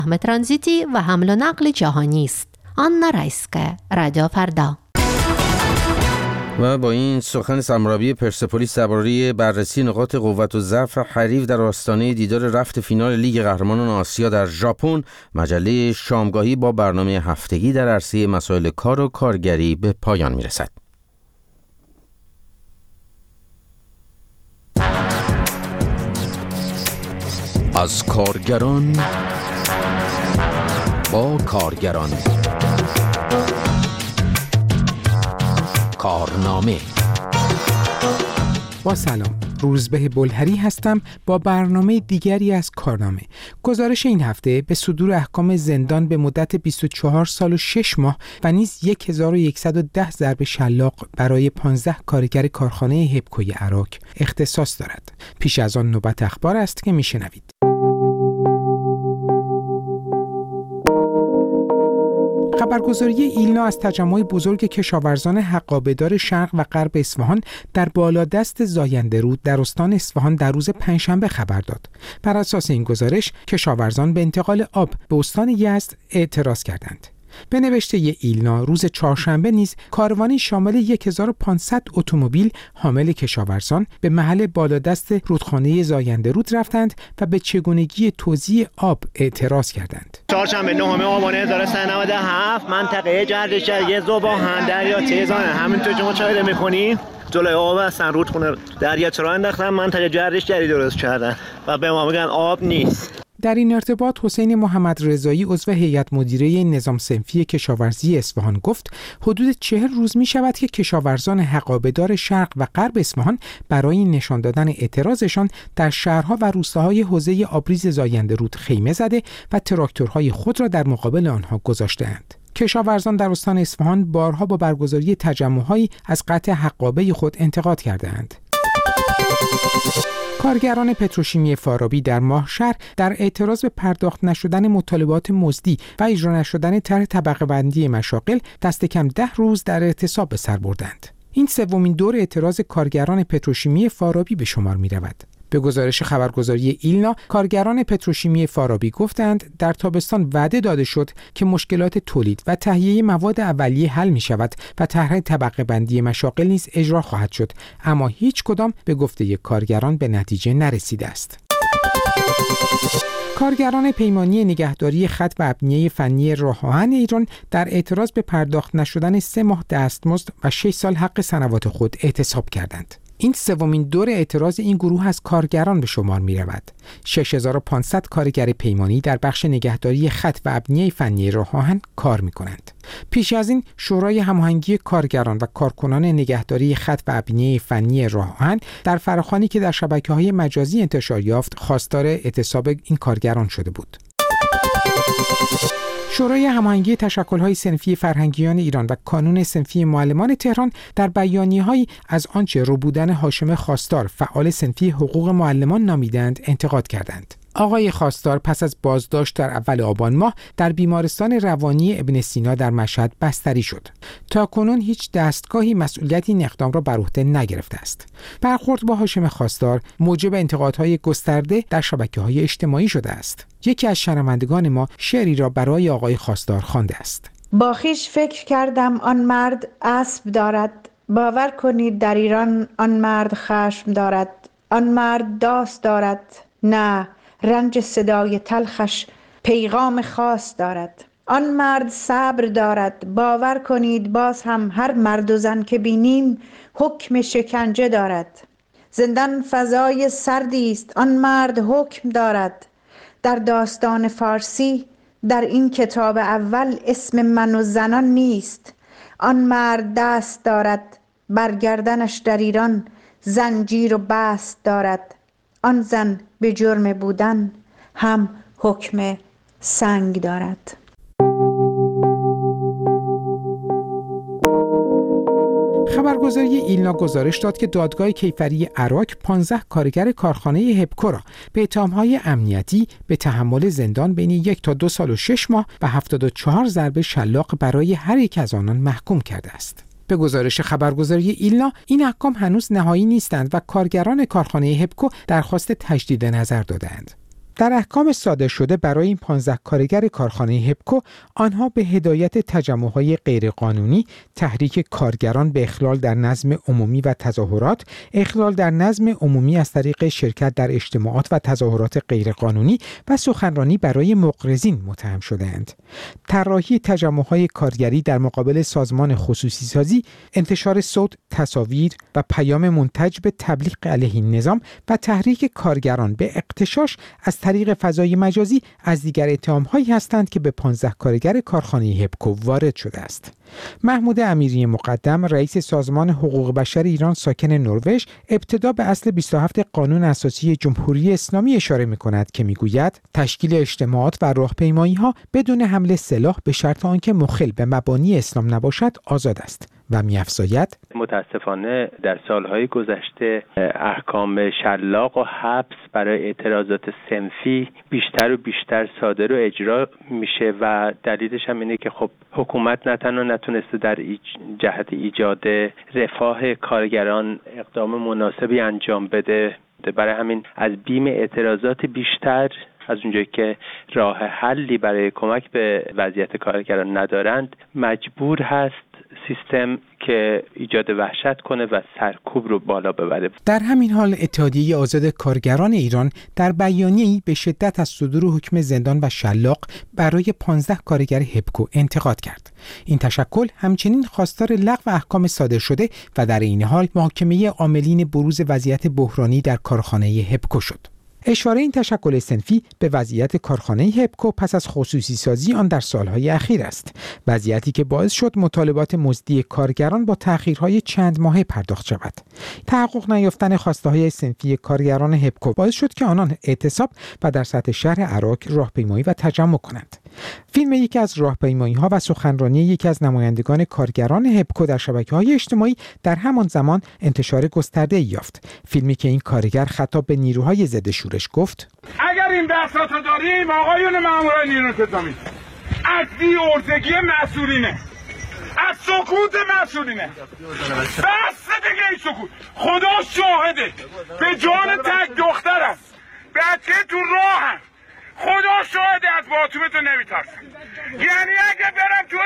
ترانزیتی و حمل و نقل جهانی است. آنا رایسکه، رادیو فردا. و با این سخن سرمربی پرسپولیس درباره بررسی نقاط قوت و ضعف حریف در آستانه دیدار رفت فینال لیگ قهرمانان آسیا در ژاپن، مجله شامگاهی با برنامه هفتگی در عرصه مسائل کار و کارگری به پایان میرسد. از کارگران با کارگران، کارنامه. با سلام، روزبه بلهری هستم با برنامه دیگری از کارنامه. گزارش این هفته به صدور احکام زندان به مدت 24 سال و 6 ماه و نیز 1110 ضرب شلاق برای 15 کارگر کارخانه هپکوی عراق اختصاص دارد. پیش از آن نوبت اخبار است که میشنوید. خبرگزاری ایلنا از تجمع بزرگ کشاورزان حقابه‌دار شرق و غرب اصفهان در بالادست زاینده‌رود در استان اصفهان در روز پنجشنبه خبر داد. بر اساس این گزارش، کشاورزان به انتقال آب به استان یزد اعتراض کردند. به نوشته ایلنا، روز چهارشنبه نیز کاروانی شامل 1500 اتومبیل حامل کشاورزان به محل بالادست رودخانه زاینده‌رود رفتند و به چگونگی توزیع آب اعتراض کردند. چهارشنبه 9 آبان 1397 منطقه جردشگری زباهن دریا تیزانه، همینطور که مشاهده می‌کنید جلوی آب هستن، رودخونه دریاچه انداختن، منطقه جردشگری درست کردن و به ما میگن آب نیست. در این ارتباط حسین محمد رضایی عضو هیئت مدیره نظام صنفی کشاورزی اصفهان گفت حدود 40 روز می شود که کشاورزان حقابه‌دار شرق و غرب اصفهان برای نشان دادن اعتراضشان در شهرها و روستاهای حوزه آبریز زاینده‌رود خیمه زده و تراکتورهای خود را در مقابل آنها گذاشته‌اند. کشاورزان در استان اصفهان بارها با برگزاری تجمع‌هایی از قطع حقابه خود انتقاد کرده‌اند. کارگران پتروشیمی فارابی در ماهشهر در اعتراض به پرداخت نشدن مطالبات مزدی و اجرا نشدن طرح طبقه بندی مشاغل دست کم 10 روز در اعتصاب به سر بردند. این سومین دور اعتراض کارگران پتروشیمی فارابی به شمار می رود. به گزارش خبرگزاری ایلنا، کارگران پتروشیمی فارابی گفتند در تابستان وعده داده شد که مشکلات تولید و تهیه مواد اولیه حل می شود و طرح طبقه بندی مشاغل نیز اجرا خواهد شد، اما هیچ کدام به گفته کارگران به نتیجه نرسیده است. کارگران پیمانی نگهداری خط و ابنیه فنی راه آهن ایران در اعتراض به پرداخت نشدن 3 ماه دستمزد و 6 سال حق صنوات خود اعتصاب کردند. این سومین دور اعتراض این گروه از کارگران به شمار می رود. 6500 کارگر پیمانی در بخش نگهداری خط و ابنیه فنی راه آهن کار می کنند. پیش از این شورای هماهنگی کارگران و کارکنان نگهداری خط و ابنیه فنی راه آهن در فراخوانی که در شبکه‌های مجازی انتشار یافت خواستار اعتصاب این کارگران شده بود. شورای هماهنگی تشکل‌های صنفی فرهنگیان ایران و کانون صنفی معلمان تهران در بیانیه‌هایی از آنچه ربودن هاشم خواستار فعال صنفی حقوق معلمان نامیدند انتقاد کردند. آقای خواستار پس از بازداشت در اول آبان ماه در بیمارستان روانی ابن سینا در مشهد بستری شد. تاکنون هیچ دستگاهی مسئولیت این اقدام را بر عهده نگرفته است. برخورد با هاشم خواستار موجب انتقادهای گسترده در شبکه‌های اجتماعی شده است. یکی از شنوندگان ما شعری را برای آقای خواستار خوانده است. با خویش فکر کردم آن مرد اسب دارد، باور کنید در ایران آن مرد خشم دارد، آن مرد داس دارد، نه رنج صدای تلخش پیغام خاص دارد. آن مرد صبر دارد، باور کنید باز هم هر مرد و زن که بینیم حکم شکنجه دارد. زندان فضای سردی است، آن مرد حکم دارد. در داستان فارسی در این کتاب اول اسم من و زنان نیست. آن مرد دست دارد، برگردنش در ایران زنجیر و بست دارد. آن زن به جرم بودن هم حکم سنگ دارد. خبرگزاری ایلنا گزارش داد که دادگاه کیفری عراق 15 کارگر کارخانه هپکو را به اتهام‌های امنیتی به تحمل زندان بین 1 تا 2 سال و 6 ماه و 74 ضرب شلاق برای هر یک از آنان محکوم کرده است. به گزارش خبرگزاری ایلنا این احکام هنوز نهایی نیستند و کارگران کارخانه هپکو درخواست تجدید نظر دادند. در احکام صادر شده برای این 15 کارگر کارخانه هپکو، آنها به هدایت تجمع‌های غیرقانونی، تحریک کارگران به اخلال در نظم عمومی و تظاهرات، اخلال در نظم عمومی از طریق شرکت در اجتماعات و تظاهرات غیرقانونی و سخنرانی برای مقرضین متهم شده‌اند. طراحی تجمع‌های کارگری در مقابل سازمان خصوصی سازی، انتشار صوت، تصاویر و پیام منتج به تبلیغ علیه این نظام و تحریک کارگران به اغتشاش از طریق فضای مجازی از دیگر اتهام‌هایی هستند که به 15 کارگر کارخانه هپکو وارد شده است. محمود امیری مقدم، رئیس سازمان حقوق بشر ایران ساکن نروژ، ابتدا به اصل 27 قانون اساسی جمهوری اسلامی اشاره می‌کند که می‌گوید تشکیل اجتماعات و راهپیمایی‌ها بدون حمل سلاح به شرط آنکه مخل به مبانی اسلام نباشد آزاد است و می‌افزاید متاسفانه در سالهای گذشته احکام شلاق و حبس برای اعتراضات صنفی بیشتر و بیشتر صادر و اجرا میشه و دلیلش هم اینه که خب حکومت نه تنها نتونسته در جهت ایجاد رفاه کارگران اقدام مناسبی انجام بده، برای همین از بیم اعتراضات بیشتر از اونجایی که راه حلی برای کمک به وضعیت کارگران ندارند مجبور هست سیستم که ایجاد وحشت کنه و سرکوب رو بالا ببره. در همین حال اتحادیه آزاد کارگران ایران در بیانیه‌ای به شدت از صدور حکم زندان و شلاق برای 15 کارگر هپکو انتقاد کرد. این تشکل همچنین خواستار لغو احکام صادر شده و در این حال محاکمه عاملین بروز وضعیت بحرانی در کارخانه هپکو شد. اشاره این تشکل صنفی به وضعیت کارخانه هپکو پس از خصوصی سازی آن در سالهای اخیر است، وضعیتی که باعث شد مطالبات مزدی کارگران با تأخیرهای چند ماهه پرداخت شود. تحقق نیافتن خواسته‌های صنفی کارگران هپکو باعث شد که آنان اعتصاب و در سطح شهر عراق راهپیمایی و تجمع کنند. فیلم یکی از راهپیمایی‌ها و سخنرانی یکی از نمایندگان کارگران هپکو در شبکه‌های اجتماعی در همان زمان انتشار گسترده‌ای یافت. فیلمی که این کارگر خطاب به نیروهای ضد شورش گفت: اگر این بحثاتو داریم آقایون ماموران نیروی انتظامی، از بی‌عرضگی مسئولینه، از سکوت مسئولینه، بس دیگه این سکوت. خدا شاهده به جان تک دخترم، بچه تو راهم، خدا شاهده از باطومتو نمیترسم. یعنی اگه برم تو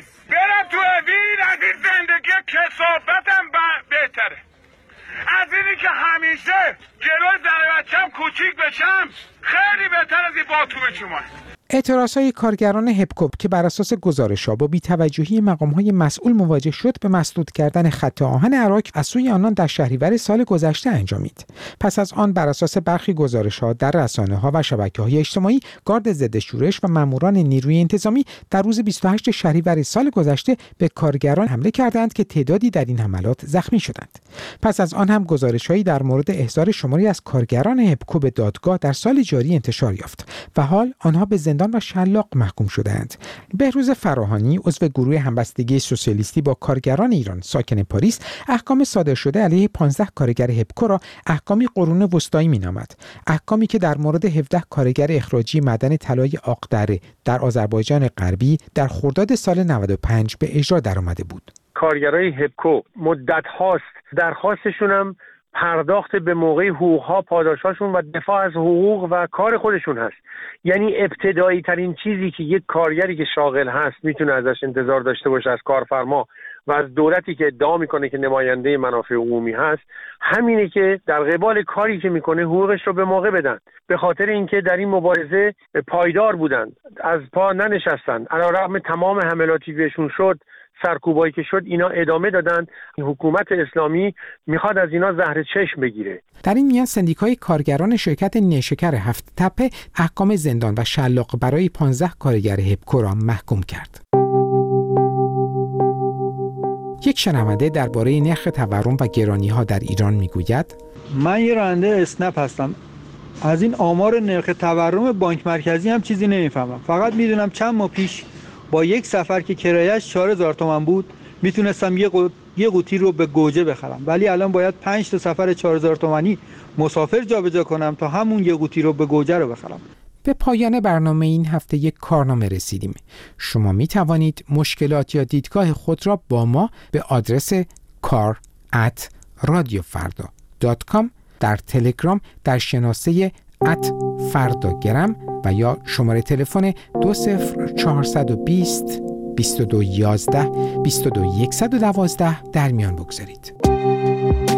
اوین از این زندگی کثافتم بهتره از اینی که همیشه جلوی زن بچم کوچیک بشم، خیلی بهتر از این باطوم شما. اعتراضهای کارگران هپکو که بر اساس گزارش‌ها با بی‌توجهی مقام‌های مسئول مواجه شد به مسدود کردن خط آهن عراق از سوی آنان در شهریور سال گذشته انجامید. پس از آن بر اساس برخی گزارش‌ها در رسانه‌ها و شبکه‌های اجتماعی گارد ضد شورش و ماموران نیروی انتظامی در روز 28 شهریور سال گذشته به کارگران حمله کردند که تعدادی در این حملات زخمی شدند. پس از آن هم گزارش‌هایی در مورد احضار شماری از کارگران هپکو به دادگاه در سال جاری انتشار یافت و حال آنها به زندان و شلاق محکوم شدند. بهروز فراهانی، عضو گروه همبستگی سوسیالیستی با کارگران ایران ساکن پاریس، احکام صادر شده علیه 15 کارگر هپکو را احکامی قرون وسطایی می‌نامد. احکامی که در مورد 17 کارگر اخراجی معدن طلای آقدره در آذربایجان غربی در خرداد سال 95 به اجرا درآمده بود. کارگرای هپکو مدت هاست درخواستشون هم پرداخت به موقع حقوقها، پاداشاشون و دفاع از حقوق و کار خودشون هست. یعنی ابتدایی ترین چیزی که یک کارگری که شاغل هست میتونه ازش انتظار داشته باشه از کارفرما و از دولتی که ادعا میکنه که نماینده منافع عمومی هست، همینه که در قبال کاری که میکنه حقوقش رو به موقع بدن. به خاطر اینکه در این مبارزه پایدار بودن، از پا ننشستن، علیرغم تمام حملاتی بهشون شد، سرکوبایی که شد، اینا ادامه دادن. حکومت اسلامی میخواد از اینا زهر چشم بگیره. در این میان سندیکای کارگران شرکت نیشکر هفت تپه احکام زندان و شلاق برای 15 کارگر هپکو را محکوم کرد. یک شنونده درباره نرخ تورم و گرانی‌ها در ایران میگوید: من یه راننده اسنپ هستم. از این آمار نرخ تورم بانک مرکزی هم چیزی نمیفهمم. فقط میدونم چند ماه پیش با یک سفر که کرایه‌اش 4000 تومان بود میتونستم یه قوطی رو به گوجه بخرم، ولی الان باید 5 تا سفر 4000 تومانی مسافر جابجا کنم تا همون یه قوطی رو به گوجه رو بخرم. به پایان برنامه این هفته یک کارنامه رسیدیم. شما می توانید مشکلات یا دیدگاه خود را با ما به آدرس kar@radiofarda.com در تلگرام در شناسه @فرداگرم و یا شماره تلفن 20420 2211 22112 در میان بگذارید.